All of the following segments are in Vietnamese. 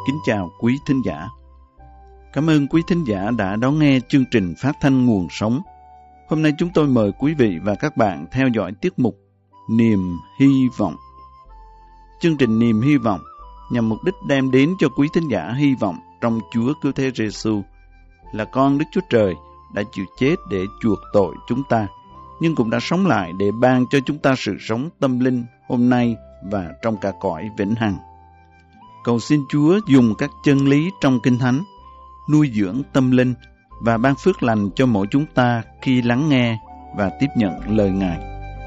Kính chào quý thính giả. Cảm ơn quý thính giả đã đón nghe chương trình phát thanh Nguồn Sống. Hôm nay chúng tôi mời quý vị và các bạn theo dõi tiết mục Niềm Hy Vọng. Chương trình Niềm Hy Vọng nhằm mục đích đem đến cho quý thính giả hy vọng trong Chúa Cứu Thế Giêsu là con Đức Chúa Trời đã chịu chết để chuộc tội chúng ta, nhưng cũng đã sống lại để ban cho chúng ta sự sống tâm linh hôm nay và trong cả cõi vĩnh hằng. Cầu xin Chúa dùng các chân lý trong Kinh Thánh nuôi dưỡng tâm linh và ban phước lành cho mỗi chúng ta khi lắng nghe và tiếp nhận lời Ngài.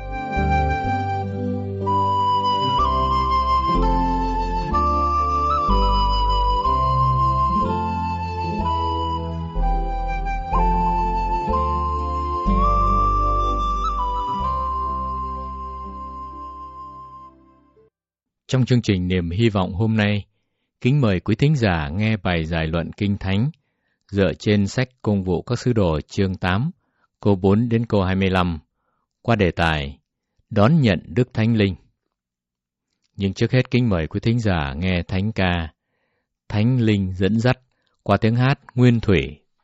Trong chương trình Niềm Hy Vọng hôm nay, kính mời quý thính giả nghe bài giải luận Kinh Thánh dựa trên sách Công vụ các sứ đồ chương 8, câu 4 đến câu 25, qua đề tài Đón nhận Đức Thánh Linh. Nhưng trước hết kính mời quý thính giả nghe thánh ca Thánh Linh dẫn dắt qua tiếng hát Nguyên Thủy.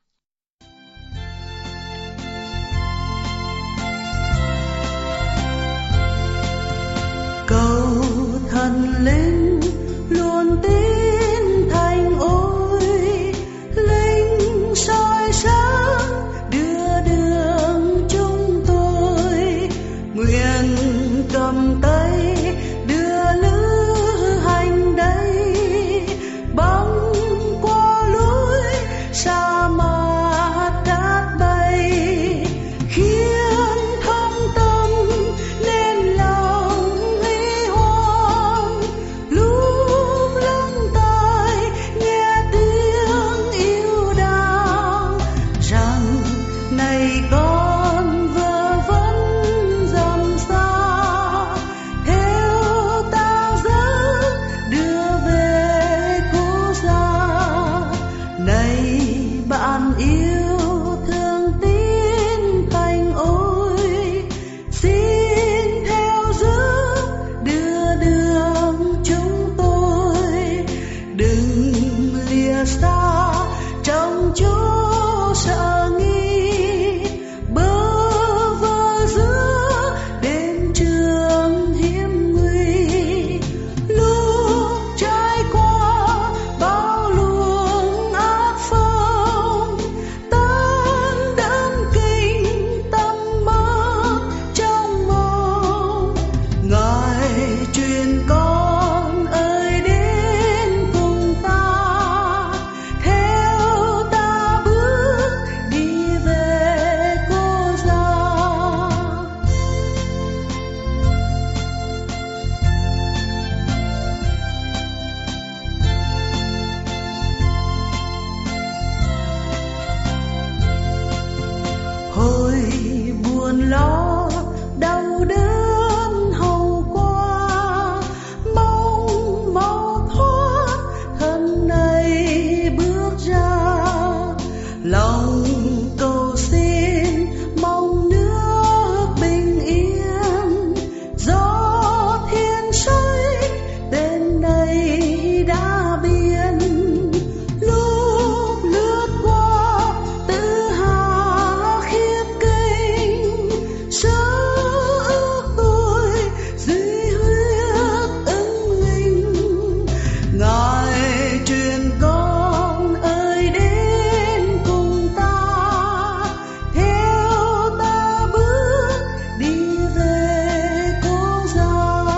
Cầu thần linh luôn tín thành ôi, linh soi sáng đưa đường chúng tôi, nguyện cầm tay đưa lữ hành đây, băng qua lối sa mạc cát bay, khiến thông tâm nên lòng huy hoàng, lúc lắng tai nghe tiếng yêu đau rằng này con vơ vẩn dầm xa, theo ta dẫn đưa về cố gia. Này bạn yêu thương tín thành ôi, xin theo giúp đưa đường chúng tôi, đừng lìa xa trong chỗ sợ nghi, bơ vơ giữa đêm trường hiểm nguy, lúc trải qua bao luồng ác phong, tan đắm kinh tâm mất trong mộng. Ngài truyền con ơi đến cùng ta, theo ta bước đi về cố gia. Hồi buồn lo đau đớn hầu qua, mong mau thoát thân này bước ra, lòng cầu xin mong nước bình yên, gió thiên sấy tên này đã biến, lúc lướt qua tự hà khiếp kinh, sơ ước tôi duy huyết ứng linh. Ngài truyền con ơi đến cùng ta, theo ta bước đi về cố gia.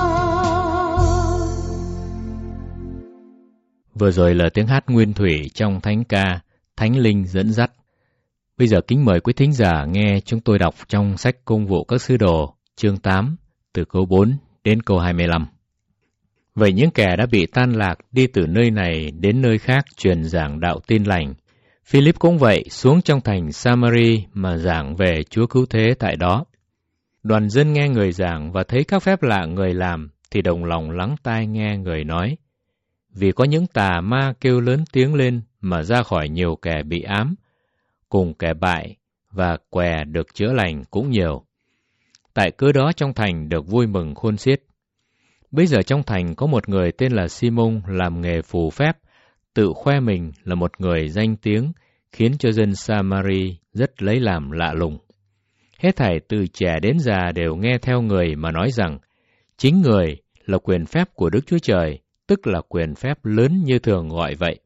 Vừa rồi là tiếng hát Nguyên Thủy trong thánh ca Thánh Linh dẫn dắt. Bây giờ kính mời quý thính giả nghe chúng tôi đọc trong sách Công vụ các sứ đồ chương 8 từ câu 4 đến câu 25. Vậy những kẻ đã bị tan lạc đi từ nơi này đến nơi khác truyền giảng đạo tin lành. Philip cũng vậy, xuống trong thành Samari mà giảng về Chúa Cứu Thế tại đó. Đoàn dân nghe người giảng và thấy các phép lạ người làm thì đồng lòng lắng tai nghe người nói. Vì có những tà ma kêu lớn tiếng lên mà ra khỏi nhiều kẻ bị ám, cùng kẻ bại và què được chữa lành cũng nhiều. Tại cớ đó trong thành được vui mừng khôn xiết. Bây giờ trong thành có một người tên là Simon làm nghề phù phép, tự khoe mình là một người danh tiếng, khiến cho dân Samari rất lấy làm lạ lùng. Hết thảy từ trẻ đến già đều nghe theo người mà nói rằng, chính người là quyền phép của Đức Chúa Trời, tức là quyền phép lớn như thường gọi vậy.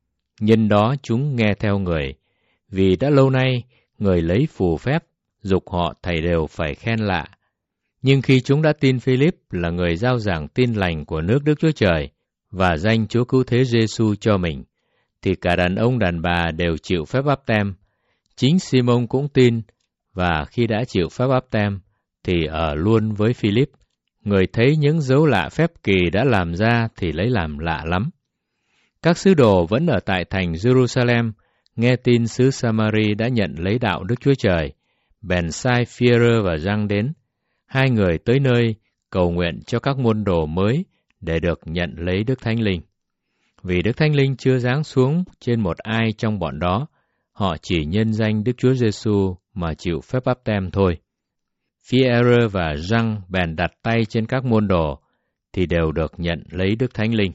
Nhân đó chúng nghe theo người, vì đã lâu nay người lấy phù phép, giục họ thầy đều phải khen lạ. Nhưng khi chúng đã tin Philip là người rao giảng tin lành của nước Đức Chúa Trời và danh Chúa Cứu Thế Giêsu cho mình, thì cả đàn ông đàn bà đều chịu phép báp têm. Chính Simon cũng tin, và khi đã chịu phép báp têm thì ở luôn với Philip. Người thấy những dấu lạ phép kỳ đã làm ra thì lấy làm lạ lắm. Các sứ đồ vẫn ở tại thành Jerusalem, nghe tin xứ Samari đã nhận lấy đạo Đức Chúa Trời, bèn sai Phi-e-rơ và Giăng đến. Hai người tới nơi cầu nguyện cho các môn đồ mới để được nhận lấy Đức Thánh Linh. Vì Đức Thánh Linh chưa giáng xuống trên một ai trong bọn đó, họ chỉ nhân danh Đức Chúa Giêsu mà chịu phép báp têm thôi. Phi-e-rơ và Giăng bèn đặt tay trên các môn đồ, thì đều được nhận lấy Đức Thánh Linh.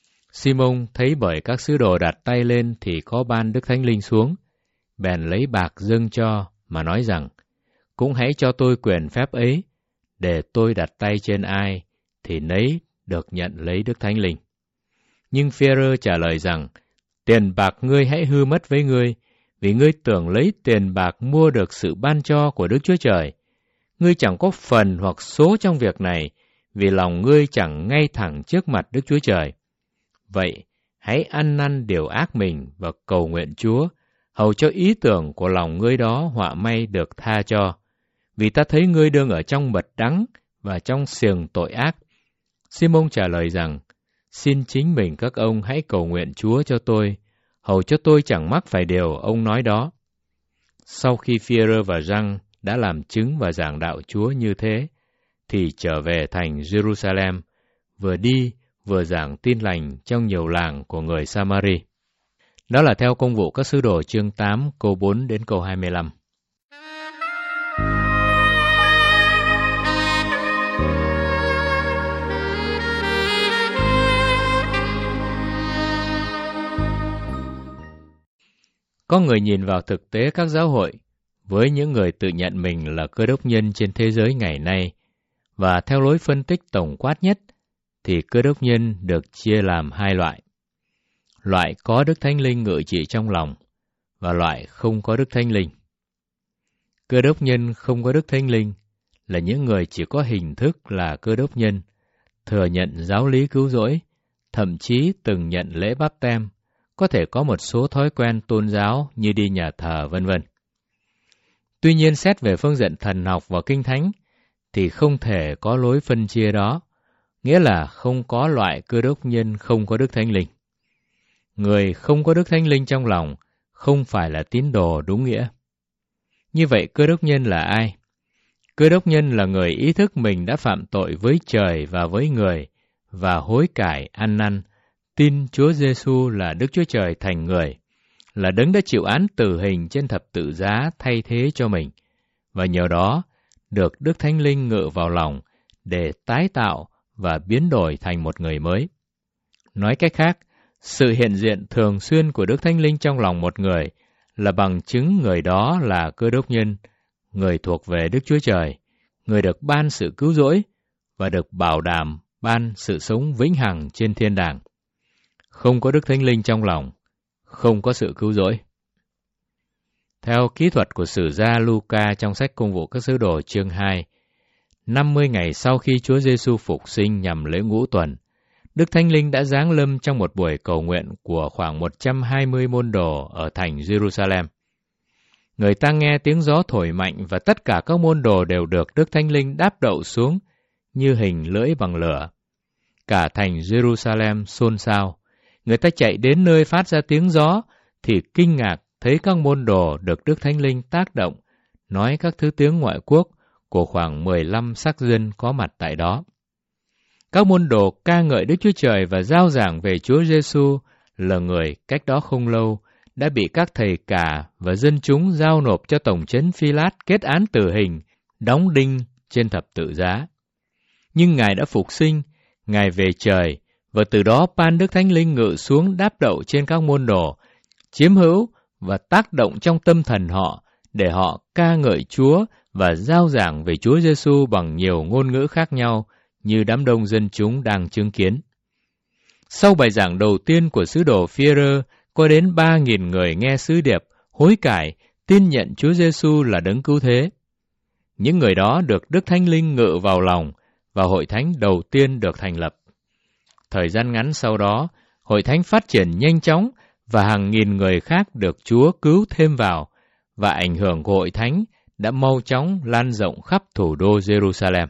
Simon thấy bởi các sứ đồ đặt tay lên thì có ban Đức Thánh Linh xuống, bèn lấy bạc dâng cho mà nói rằng, cũng hãy cho tôi quyền phép ấy, để tôi đặt tay trên ai thì nấy được nhận lấy Đức Thánh Linh. Nhưng Phi-e-rơ trả lời rằng, tiền bạc ngươi hãy hư mất với ngươi, vì ngươi tưởng lấy tiền bạc mua được sự ban cho của Đức Chúa Trời. Ngươi chẳng có phần hoặc số trong việc này, vì lòng ngươi chẳng ngay thẳng trước mặt Đức Chúa Trời. Vậy, hãy ăn năn điều ác mình và cầu nguyện Chúa, hầu cho ý tưởng của lòng ngươi đó họa may được tha cho. Vì ta thấy ngươi đương ở trong mật đắng và trong xiềng tội ác. Simon trả lời rằng, xin chính mình các ông hãy cầu nguyện Chúa cho tôi, hầu cho tôi chẳng mắc phải điều ông nói đó. Sau khi Phi-e-rơ và Giăng đã làm chứng và giảng đạo Chúa như thế, thì trở về thành Jerusalem, vừa đi vừa giảng tin lành trong nhiều làng của người Samari. Đó là theo Công vụ các sứ đồ chương 8 câu 4 đến câu 25. Có người nhìn vào thực tế các giáo hội với những người tự nhận mình là cơ đốc nhân trên thế giới ngày nay, và theo lối phân tích tổng quát nhất, thì cơ đốc nhân được chia làm hai loại. Loại có Đức Thánh Linh ngự trị trong lòng, và loại không có Đức Thánh Linh. Cơ đốc nhân không có Đức Thánh Linh là những người chỉ có hình thức là cơ đốc nhân, thừa nhận giáo lý cứu rỗi, thậm chí từng nhận lễ báp têm, có thể có một số thói quen tôn giáo như đi nhà thờ vân vân. Tuy nhiên xét về phương diện thần học và kinh thánh thì không thể có lối phân chia đó, nghĩa là không có loại cơ đốc nhân không có Đức Thánh Linh. Người không có Đức Thánh Linh trong lòng không phải là tín đồ đúng nghĩa. Như vậy cơ đốc nhân là ai? Cơ đốc nhân là người ý thức mình đã phạm tội với trời và với người và hối cải ăn năn, tin Chúa Giêsu là Đức Chúa Trời thành người, là đấng đã chịu án tử hình trên thập tự giá thay thế cho mình, và nhờ đó được Đức Thánh Linh ngự vào lòng để tái tạo và biến đổi thành một người mới. Nói cách khác, sự hiện diện thường xuyên của Đức Thánh Linh trong lòng một người là bằng chứng người đó là cơ đốc nhân, người thuộc về Đức Chúa Trời, người được ban sự cứu rỗi và được bảo đảm ban sự sống vĩnh hằng trên thiên đàng. Không có Đức Thánh Linh trong lòng, không có sự cứu rỗi. Theo kỹ thuật của sử gia Luca trong sách Công vụ các sứ đồ chương 2, 50 ngày sau khi Chúa Giêsu phục sinh nhằm lễ ngũ tuần, Đức Thánh Linh đã giáng lâm trong một buổi cầu nguyện của khoảng 120 môn đồ ở thành Jerusalem. Người ta nghe tiếng gió thổi mạnh và tất cả các môn đồ đều được Đức Thánh Linh đáp đậu xuống như hình lưỡi bằng lửa. Cả thành Jerusalem xôn xao. Người ta chạy đến nơi phát ra tiếng gió thì kinh ngạc thấy các môn đồ được Đức Thánh Linh tác động, nói các thứ tiếng ngoại quốc của khoảng 15 sắc dân có mặt tại đó. Các môn đồ ca ngợi Đức Chúa Trời và rao giảng về Chúa Giêsu là người cách đó không lâu đã bị các thầy cả và dân chúng giao nộp cho tổng trấn Phi-lát kết án tử hình, đóng đinh trên thập tự giá. Nhưng Ngài đã phục sinh, Ngài về trời và từ đó ban Đức Thánh Linh ngự xuống đáp đậu trên các môn đồ, chiếm hữu và tác động trong tâm thần họ để họ ca ngợi Chúa và rao giảng về Chúa Giêsu bằng nhiều ngôn ngữ khác nhau như đám đông dân chúng đang chứng kiến. Sau bài giảng đầu tiên của sứ đồ Phi-e-rơ, có đến 3.000 người nghe sứ điệp, hối cải, tin nhận Chúa Giêsu là đấng cứu thế. Những người đó được Đức Thánh Linh ngự vào lòng và hội thánh đầu tiên được thành lập. Thời gian ngắn sau đó, hội thánh phát triển nhanh chóng và hàng nghìn người khác được Chúa cứu thêm vào, và ảnh hưởng của hội thánh đã mau chóng lan rộng khắp thủ đô Jerusalem.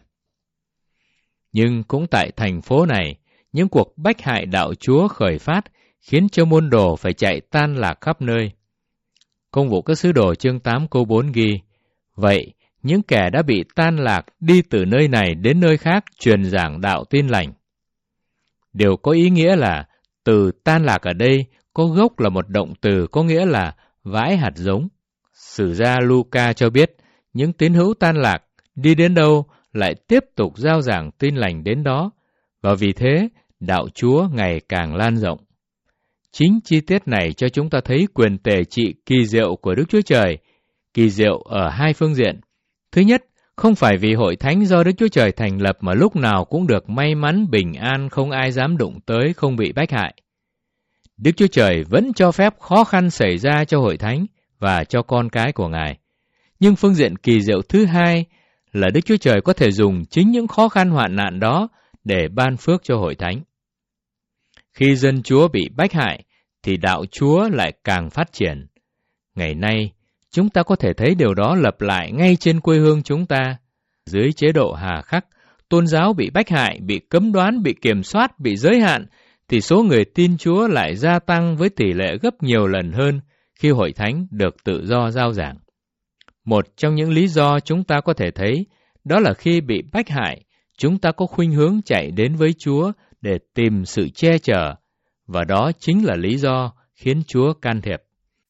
Nhưng cũng tại thành phố này, những cuộc bách hại đạo Chúa khởi phát khiến cho môn đồ phải chạy tan lạc khắp nơi. Công vụ các sứ đồ chương 8 câu 4 ghi: Vậy, những kẻ đã bị tan lạc đi từ nơi này đến nơi khác truyền giảng đạo tin lành. Điều có ý nghĩa là từ tan lạc ở đây có gốc là một động từ có nghĩa là vãi hạt giống. Sử gia Luca cho biết những tín hữu tan lạc đi đến đâu lại tiếp tục rao giảng tin lành đến đó, và vì thế đạo Chúa ngày càng lan rộng. Chính chi tiết này cho chúng ta thấy quyền tể trị kỳ diệu của Đức Chúa Trời, kỳ diệu ở hai phương diện. Thứ nhất, không phải vì hội thánh do Đức Chúa Trời thành lập mà lúc nào cũng được may mắn bình an, không ai dám đụng tới, không bị bách hại. Đức Chúa Trời vẫn cho phép khó khăn xảy ra cho hội thánh và cho con cái của Ngài. Nhưng phương diện kỳ diệu thứ hai là Đức Chúa Trời có thể dùng chính những khó khăn hoạn nạn đó để ban phước cho hội thánh. Khi dân Chúa bị bách hại, thì đạo Chúa lại càng phát triển. Ngày nay, chúng ta có thể thấy điều đó lặp lại ngay trên quê hương chúng ta. Dưới chế độ hà khắc, tôn giáo bị bách hại, bị cấm đoán, bị kiểm soát, bị giới hạn, thì số người tin Chúa lại gia tăng với tỷ lệ gấp nhiều lần hơn khi hội thánh được tự do rao giảng. Một trong những lý do chúng ta có thể thấy, đó là khi bị bách hại, chúng ta có khuynh hướng chạy đến với Chúa để tìm sự che chở, và đó chính là lý do khiến Chúa can thiệp.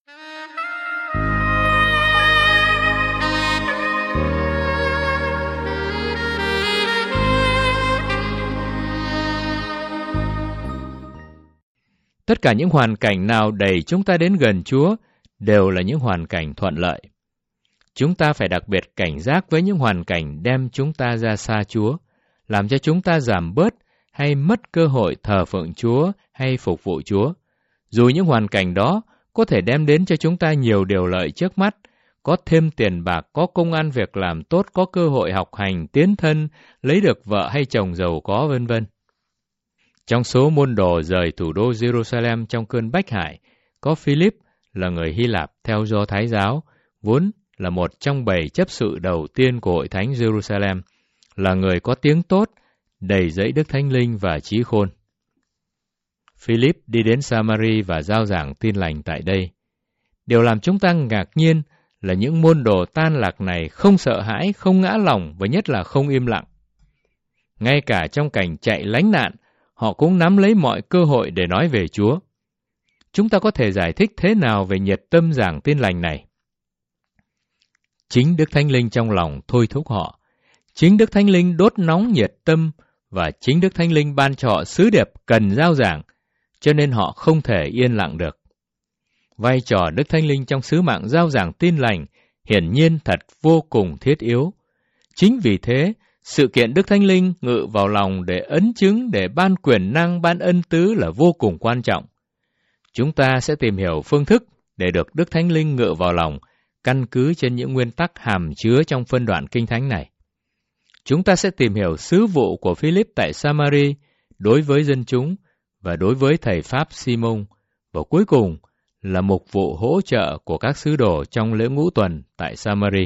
Tất cả những hoàn cảnh nào đẩy chúng ta đến gần Chúa đều là những hoàn cảnh thuận lợi. Chúng ta phải đặc biệt cảnh giác với những hoàn cảnh đem chúng ta ra xa Chúa, làm cho chúng ta giảm bớt hay mất cơ hội thờ phượng Chúa hay phục vụ Chúa. Dù những hoàn cảnh đó có thể đem đến cho chúng ta nhiều điều lợi trước mắt, có thêm tiền bạc, có công ăn việc làm tốt, có cơ hội học hành, tiến thân, lấy được vợ hay chồng giàu có, vân vân. Trong số môn đồ rời thủ đô Jerusalem trong cơn bách hại, có Philip là người Hy Lạp theo Do Thái giáo, vốn là một trong 7 chấp sự đầu tiên của hội thánh Jerusalem, là người có tiếng tốt, đầy dẫy Đức Thánh Linh và trí khôn. Philip đi đến Samari và rao giảng tin lành tại đây. Điều làm chúng ta ngạc nhiên là những môn đồ tan lạc này không sợ hãi, không ngã lòng và nhất là không im lặng. Ngay cả trong cảnh chạy lánh nạn, họ cũng nắm lấy mọi cơ hội để nói về Chúa. Chúng ta có thể giải thích thế nào về nhiệt tâm giảng tin lành này? Chính Đức Thánh Linh trong lòng thôi thúc họ. Chính Đức Thánh Linh đốt nóng nhiệt tâm và chính Đức Thánh Linh ban cho họ sứ điệp cần rao giảng, cho nên họ không thể yên lặng được. Vai trò Đức Thánh Linh trong sứ mạng rao giảng tin lành hiển nhiên thật vô cùng thiết yếu. Chính vì thế, sự kiện Đức Thánh Linh ngự vào lòng để ấn chứng, để ban quyền năng, ban ân tứ là vô cùng quan trọng. Chúng ta sẽ tìm hiểu phương thức để được Đức Thánh Linh ngự vào lòng, căn cứ trên những nguyên tắc hàm chứa trong phân đoạn Kinh Thánh này. Chúng ta sẽ tìm hiểu sứ vụ của Philip tại Samari đối với dân chúng và đối với thầy Pháp Simon, và cuối cùng là mục vụ hỗ trợ của các sứ đồ trong lễ ngũ tuần tại Samari.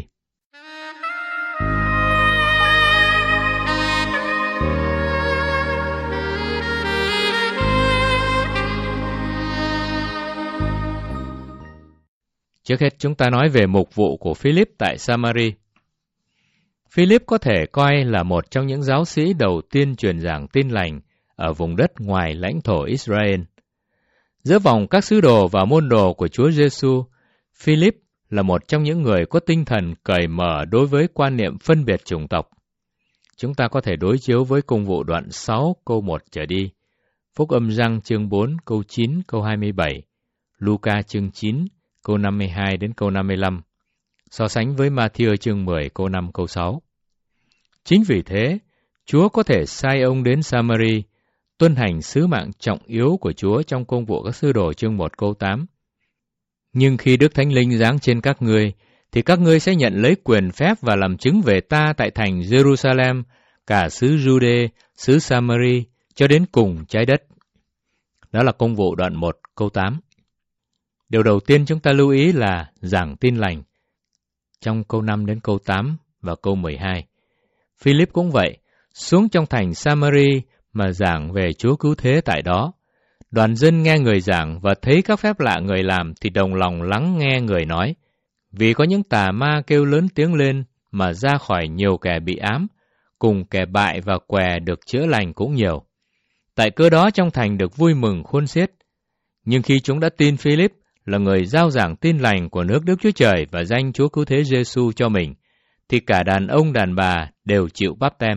Trước hết chúng ta nói về mục vụ của Philip tại Samari. Philip có thể coi là một trong những giáo sĩ đầu tiên truyền giảng tin lành ở vùng đất ngoài lãnh thổ Israel. Giữa vòng các sứ đồ và môn đồ của Chúa Giêsu, Philip là một trong những người có tinh thần cởi mở đối với quan niệm phân biệt chủng tộc. Chúng ta có thể đối chiếu với Công vụ đoạn 6 câu 1 trở đi. Phúc âm Giăng chương 4 câu 9 câu 27, Luca chương 9 câu 52 đến câu 55, so sánh với Ma-thi-ơ chương 10 câu 5 câu 6. Chính vì thế, Chúa có thể sai ông đến Sa-ma-ri, tuân hành sứ mạng trọng yếu của Chúa trong công vụ các sứ đồ chương 1 câu 8. Nhưng khi Đức Thánh Linh giáng trên các ngươi, thì các ngươi sẽ nhận lấy quyền phép và làm chứng về ta tại thành Jerusalem, cả xứ Jude, xứ Sa-ma-ri, cho đến cùng trái đất. Đó là công vụ đoạn 1 câu 8. Điều đầu tiên chúng ta lưu ý là giảng tin lành trong câu 5 đến câu 8 và câu 12. Philip cũng vậy, xuống trong thành Sa-ma-ri mà giảng về Chúa cứu thế tại đó. Đoàn dân nghe người giảng và thấy các phép lạ người làm thì đồng lòng lắng nghe người nói. Vì có những tà ma kêu lớn tiếng lên mà ra khỏi nhiều kẻ bị ám, cùng kẻ bại và què được chữa lành cũng nhiều. Tại cớ đó trong thành được vui mừng khôn xiết. Nhưng khi chúng đã tin Philip là người rao giảng tin lành của nước Đức Chúa Trời và danh Chúa cứu thế Giê-xu cho mình, thì cả đàn ông đàn bà đều chịu báp têm.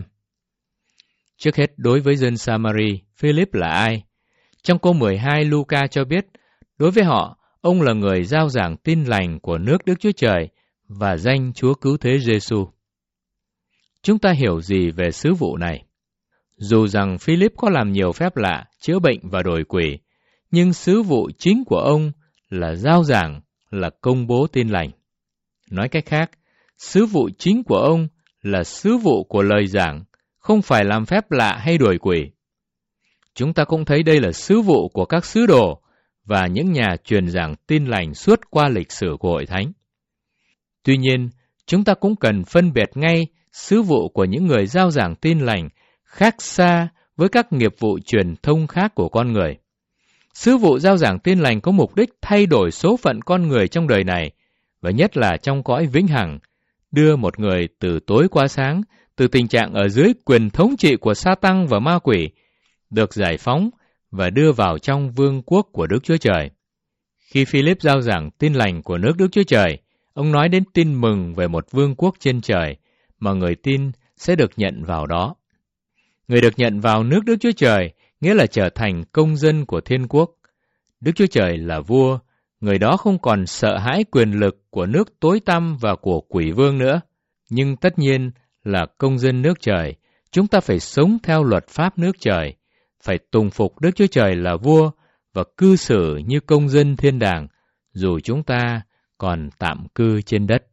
Trước hết, đối với dân Sa-ma-ri, Philip là ai? Trong câu 12, Luca cho biết, đối với họ, ông là người rao giảng tin lành của nước Đức Chúa Trời và danh Chúa cứu thế Giê-xu. Chúng ta hiểu gì về sứ vụ này? Dù rằng Philip có làm nhiều phép lạ, chữa bệnh và đuổi quỷ, nhưng sứ vụ chính của ông là rao giảng, là công bố tin lành. Nói cách khác, sứ vụ chính của ông là sứ vụ của lời giảng, không phải làm phép lạ hay đuổi quỷ. Chúng ta cũng thấy đây là sứ vụ của các sứ đồ và những nhà truyền giảng tin lành suốt qua lịch sử của Hội Thánh. Tuy nhiên, chúng ta cũng cần phân biệt ngay sứ vụ của những người rao giảng tin lành khác xa với các nghiệp vụ truyền thông khác của con người. Sứ vụ rao giảng tin lành có mục đích thay đổi số phận con người trong đời này, và nhất là trong cõi vĩnh hằng, đưa một người từ tối qua sáng, từ tình trạng ở dưới quyền thống trị của Sa-tăng và ma quỷ, được giải phóng và đưa vào trong vương quốc của Đức Chúa Trời. Khi Philip rao giảng tin lành của nước Đức Chúa Trời, ông nói đến tin mừng về một vương quốc trên trời mà người tin sẽ được nhận vào đó. Người được nhận vào nước Đức Chúa Trời nghĩa là trở thành công dân của thiên quốc. Đức Chúa Trời là vua, người đó không còn sợ hãi quyền lực của nước tối tăm và của quỷ vương nữa. Nhưng tất nhiên là công dân nước trời, chúng ta phải sống theo luật pháp nước trời, phải tùng phục Đức Chúa Trời là vua và cư xử như công dân thiên đàng, dù chúng ta còn tạm cư trên đất.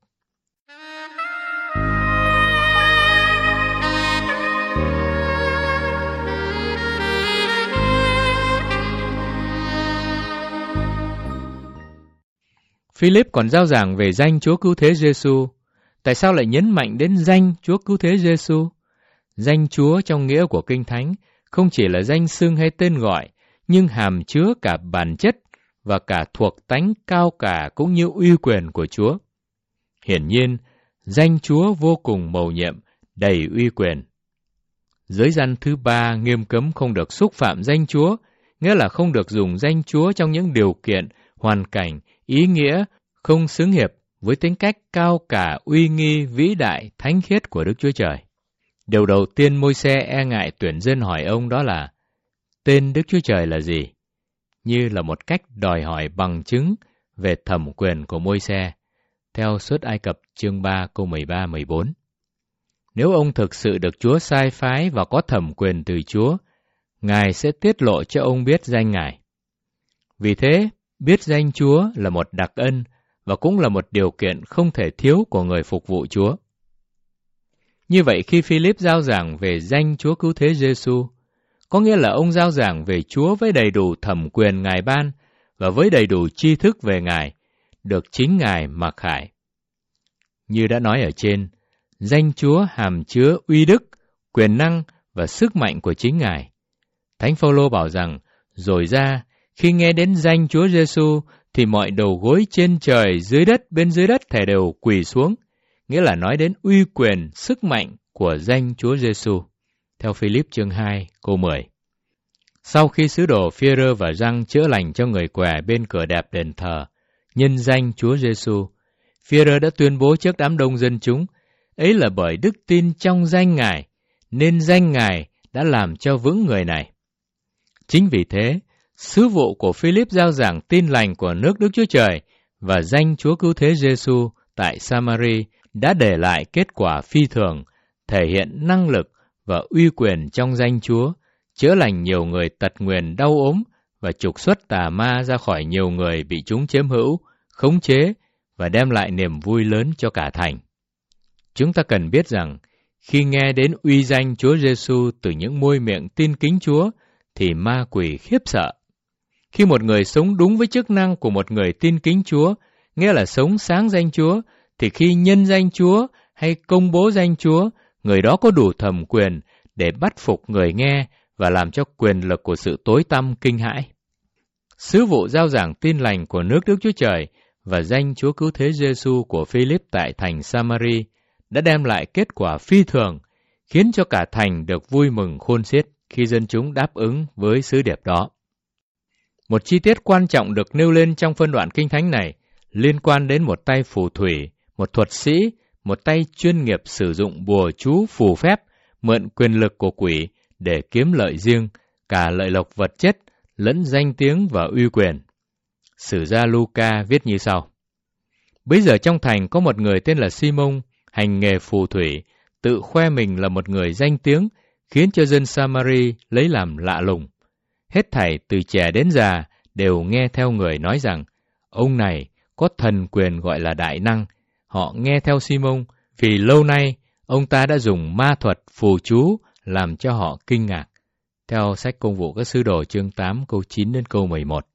Philip còn rao giảng về danh Chúa cứu thế Giê-xu. Tại sao lại nhấn mạnh đến danh Chúa cứu thế Giê-xu? Danh Chúa trong nghĩa của Kinh Thánh không chỉ là danh xưng hay tên gọi, nhưng hàm chứa cả bản chất và cả thuộc tánh cao cả cũng như uy quyền của Chúa. Hiển nhiên, danh Chúa vô cùng mầu nhiệm, đầy uy quyền. Giới răn thứ 3 nghiêm cấm không được xúc phạm danh Chúa, nghĩa là không được dùng danh Chúa trong những điều kiện, hoàn cảnh, ý nghĩa không xứng hiệp với tính cách cao cả, uy nghi, vĩ đại, thánh khiết của Đức Chúa Trời. Điều đầu tiên Môi-se e ngại tuyển dân hỏi ông đó là tên Đức Chúa Trời là gì? Như là một cách đòi hỏi bằng chứng về thẩm quyền của Môi-se, theo Xuất Ai Cập chương 3 câu 13-14. Nếu ông thực sự được Chúa sai phái và có thẩm quyền từ Chúa, Ngài sẽ tiết lộ cho ông biết danh Ngài. Vì thế, biết danh Chúa là một đặc ân và cũng là một điều kiện không thể thiếu của người phục vụ Chúa. Như vậy, khi Philip rao giảng về danh Chúa cứu thế Giê-xu, có nghĩa là ông rao giảng về Chúa với đầy đủ thẩm quyền Ngài ban và với đầy đủ tri thức về Ngài, được chính Ngài mặc khải. Như đã nói ở trên, danh Chúa hàm chứa uy đức, quyền năng và sức mạnh của chính Ngài. Thánh Phao-lô bảo rằng, rồi ra, khi nghe đến danh Chúa Giê-xu, thì mọi đầu gối trên trời, dưới đất, bên dưới đất thể đều quỳ xuống, nghĩa là nói đến uy quyền, sức mạnh của danh Chúa Giê-xu, theo Philip chương 2, câu 10. Sau khi sứ đồ Phi-e-rơ và Giăng chữa lành cho người què bên cửa đẹp đền thờ, nhân danh Chúa Giê-xu, Phi-e-rơ đã tuyên bố trước đám đông dân chúng, ấy là bởi đức tin trong danh Ngài, nên danh Ngài đã làm cho vững người này. Chính vì thế, sứ vụ của Philip rao giảng tin lành của nước Đức Chúa Trời và danh Chúa Cứu Thế Giêsu tại Samari đã để lại kết quả phi thường, thể hiện năng lực và uy quyền trong danh Chúa, chữa lành nhiều người tật nguyền đau ốm và trục xuất tà ma ra khỏi nhiều người bị chúng chiếm hữu, khống chế và đem lại niềm vui lớn cho cả thành. Chúng ta cần biết rằng, khi nghe đến uy danh Chúa Giêsu từ những môi miệng tin kính Chúa, thì ma quỷ khiếp sợ. Khi một người sống đúng với chức năng của một người tin kính Chúa, nghĩa là sống sáng danh Chúa, thì khi nhân danh Chúa hay công bố danh Chúa, người đó có đủ thẩm quyền để bắt phục người nghe và làm cho quyền lực của sự tối tăm kinh hãi. Sứ vụ rao giảng tin lành của nước Đức Chúa Trời và danh Chúa Cứu Thế Giêsu của Philip tại thành Samari đã đem lại kết quả phi thường, khiến cho cả thành được vui mừng khôn xiết khi dân chúng đáp ứng với sứ điệp đó. Một chi tiết quan trọng được nêu lên trong phân đoạn kinh thánh này liên quan đến một tay phù thủy, một thuật sĩ, một tay chuyên nghiệp sử dụng bùa chú phù phép, mượn quyền lực của quỷ để kiếm lợi riêng, cả lợi lộc vật chất, lẫn danh tiếng và uy quyền. Sử gia Luca viết như sau: Bấy giờ trong thành có một người tên là Simon, hành nghề phù thủy, tự khoe mình là một người danh tiếng, khiến cho dân Samari lấy làm lạ lùng. Hết thảy từ trẻ đến già đều nghe theo người nói rằng, ông này có thần quyền gọi là đại năng. Họ nghe theo Simon vì lâu nay ông ta đã dùng ma thuật phù chú làm cho họ kinh ngạc. Theo sách Công vụ các sứ đồ chương 8 câu 9 đến câu 11.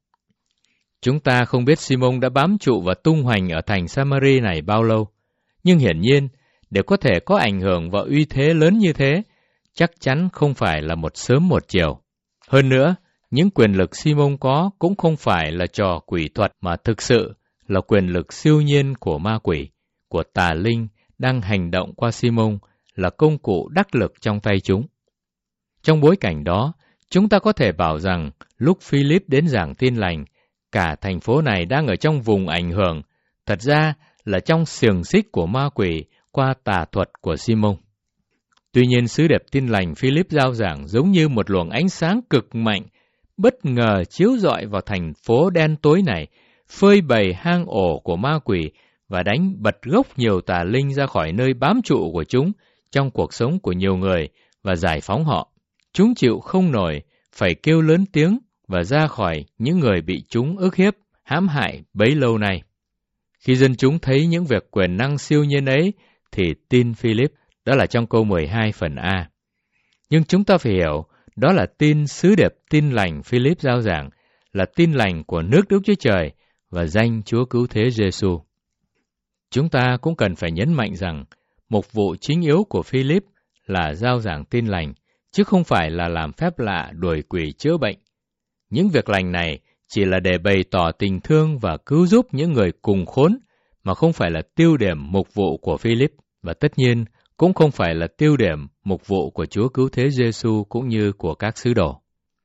Chúng ta không biết Simon đã bám trụ và tung hoành ở thành Samari này bao lâu, nhưng hiển nhiên, để có thể có ảnh hưởng và uy thế lớn như thế, chắc chắn không phải là một sớm một chiều. Hơn nữa, những quyền lực Simon có cũng không phải là trò quỷ thuật mà thực sự là quyền lực siêu nhiên của ma quỷ, của tà linh đang hành động qua Simon, là công cụ đắc lực trong tay chúng. Trong bối cảnh đó, chúng ta có thể bảo rằng lúc Philip đến giảng tin lành, cả thành phố này đang ở trong vùng ảnh hưởng, thật ra là trong xiềng xích của ma quỷ qua tà thuật của Simon. Tuy nhiên, sứ điệp tin lành Philip rao giảng giống như một luồng ánh sáng cực mạnh, bất ngờ chiếu rọi vào thành phố đen tối này, phơi bày hang ổ của ma quỷ và đánh bật gốc nhiều tà linh ra khỏi nơi bám trụ của chúng trong cuộc sống của nhiều người và giải phóng họ. Chúng chịu không nổi, phải kêu lớn tiếng và ra khỏi những người bị chúng ức hiếp, hãm hại bấy lâu nay. Khi dân chúng thấy những việc quyền năng siêu nhiên ấy, thì tin Philip, đó là trong câu 12 phần A. Nhưng chúng ta phải hiểu, đó là tin sứ điệp tin lành Philip rao giảng, là tin lành của nước Đức Chúa Trời và danh Chúa Cứu Thế Giêsu. Chúng ta cũng cần phải nhấn mạnh rằng, mục vụ chính yếu của Philip là rao giảng tin lành, chứ không phải là làm phép lạ đuổi quỷ chữa bệnh. Những việc lành này chỉ là để bày tỏ tình thương và cứu giúp những người cùng khốn, mà không phải là tiêu điểm mục vụ của Philip, và tất nhiên cũng không phải là tiêu điểm mục vụ của Chúa Cứu Thế Giêsu cũng như của các sứ đồ.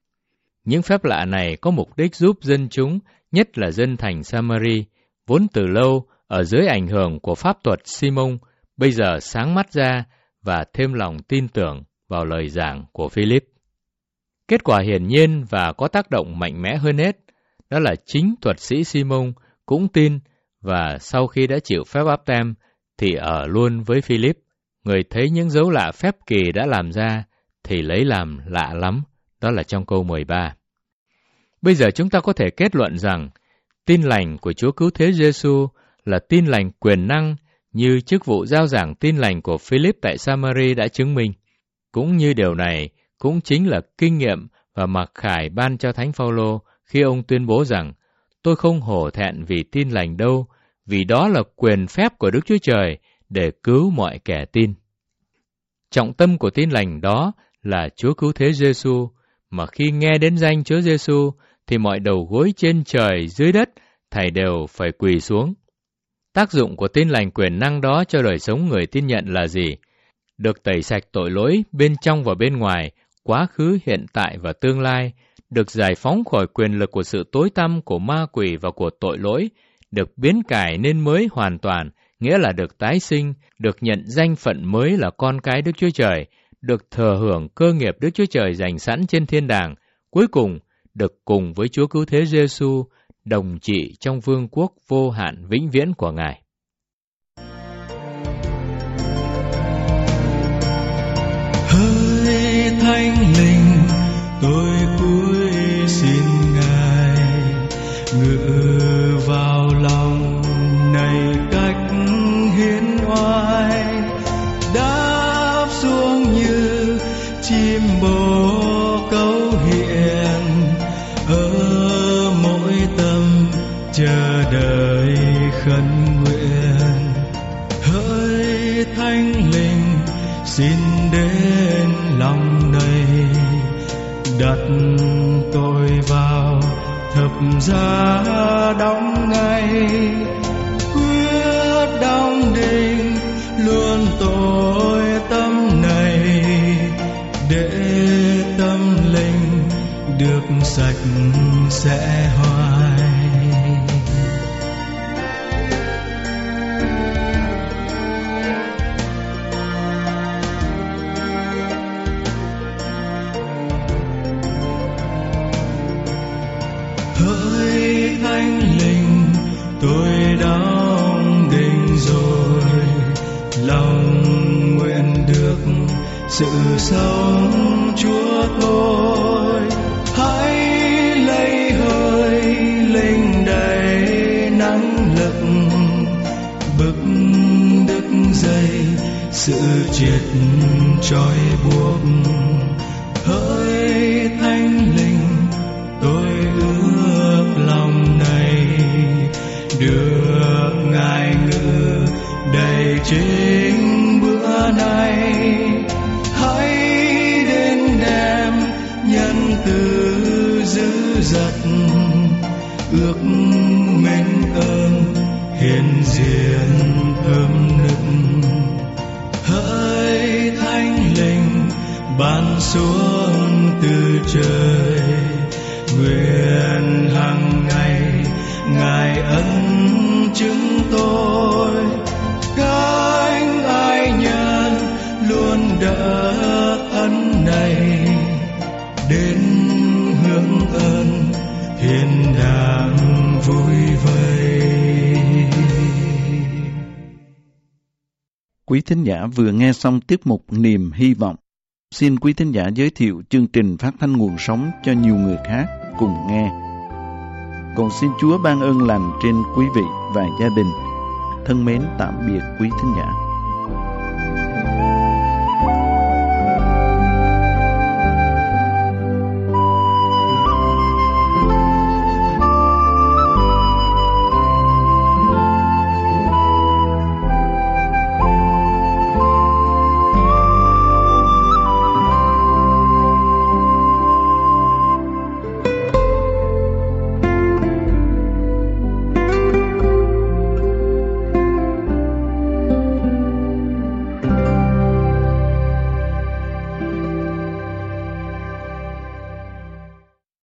Những phép lạ này có mục đích giúp dân chúng, nhất là dân thành Samari, vốn từ lâu ở dưới ảnh hưởng của pháp thuật Simon, bây giờ sáng mắt ra và thêm lòng tin tưởng vào lời giảng của Philip. Kết quả hiển nhiên và có tác động mạnh mẽ hơn hết, đó là chính thuật sĩ Simon cũng tin, và sau khi đã chịu phép báp têm thì ở luôn với Philip. Người thấy những dấu lạ phép kỳ đã làm ra thì lấy làm lạ lắm, đó là trong câu 13. Bây giờ chúng ta có thể kết luận rằng tin lành của Chúa Cứu Thế Giêsu là tin lành quyền năng, như chức vụ rao giảng tin lành của Philip tại Samari đã chứng minh. Cũng như điều này cũng chính là kinh nghiệm và mặc khải ban cho Thánh Phaolô khi ông tuyên bố rằng: tôi không hổ thẹn vì tin lành đâu, vì đó là quyền phép của Đức Chúa Trời để cứu mọi kẻ tin. Trọng tâm của tin lành đó là Chúa Cứu Thế Giêsu, mà khi nghe đến danh Chúa Giêsu thì mọi đầu gối trên trời dưới đất thảy đều phải quỳ xuống. Tác dụng của tin lành quyền năng đó cho đời sống người tin nhận là gì? Được tẩy sạch tội lỗi bên trong và bên ngoài, quá khứ, hiện tại và tương lai, được giải phóng khỏi quyền lực của sự tối tăm của ma quỷ và của tội lỗi, được biến cải nên mới hoàn toàn, nghĩa là được tái sinh, được nhận danh phận mới là con cái Đức Chúa Trời, được thừa hưởng cơ nghiệp Đức Chúa Trời dành sẵn trên thiên đàng, cuối cùng được cùng với Chúa Cứu Thế Giêsu đồng trị trong vương quốc vô hạn vĩnh viễn của Ngài. Hỡi Thánh Linh, tôi cúi xin Ngài ngự vào lòng này cách hiến oai, đáp xuống như chim bồ câu hiện ở mỗi tâm chờ đợi khấn nguyện. Hỡi Thánh Linh, xin đến lòng này đặt tôi vào thập giá đóng ngay, quyết đóng đinh luôn tôi tâm này để tâm linh được sạch sẽ hoài. Hỡi Thánh Linh, tôi đóng đinh rồi, lòng nguyện được sự sống Chúa tôi. Hãy lấy hơi linh đầy năng lực, bức đứt dây sự triệt trói buộc. Hỡi Thánh Linh, tôi ước lòng này được Ngài ngự đầy chính bữa nay. Hãy đến đem nhân từ dữ dật, ước mến ơn hiền diện thơm nức. Hỡi Thánh Linh, ban xuống từ trời, nguyện hàng ngày Ngài ân chứng tôi. Cánh ai nhân luôn đỡ ân này, đến hướng ơn hiền đàng vui vây. Quý thính giả vừa nghe xong tiết mục Niềm Hy Vọng. Xin quý thính giả giới thiệu chương trình phát thanh nguồn sống cho nhiều người khác cùng nghe. Còn xin Chúa ban ơn lành trên quý vị và gia đình. Thân mến tạm biệt quý thính giả.